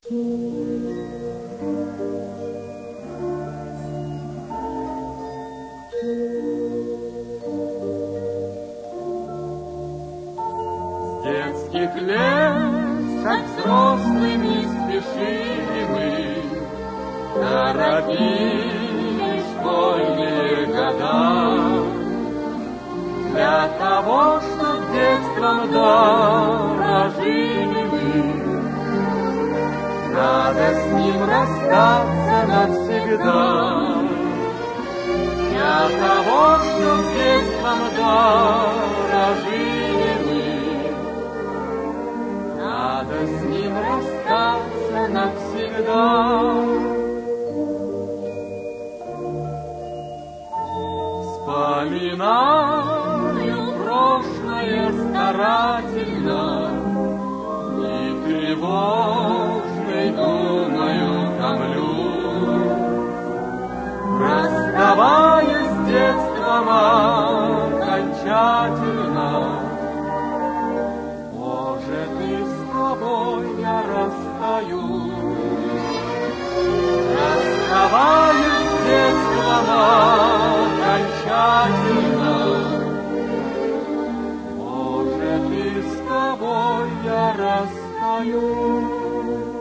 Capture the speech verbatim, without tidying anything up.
Детских лет со взрослыми спешили мы, торопили школьные года. Для того, чтоб детством дорожили мы, надо с ним расстаться навсегда. Для того, чтоб детством дорожили мы, надо с ним расстаться навсегда. Вспоминаю прошлое старательно, и тревожной думаю томлю, расставаясь с детством окончательно. Может, и с тобой я расстаюсь, расставаясь с детством окончательно. Может, и с тобой я расстаюсь.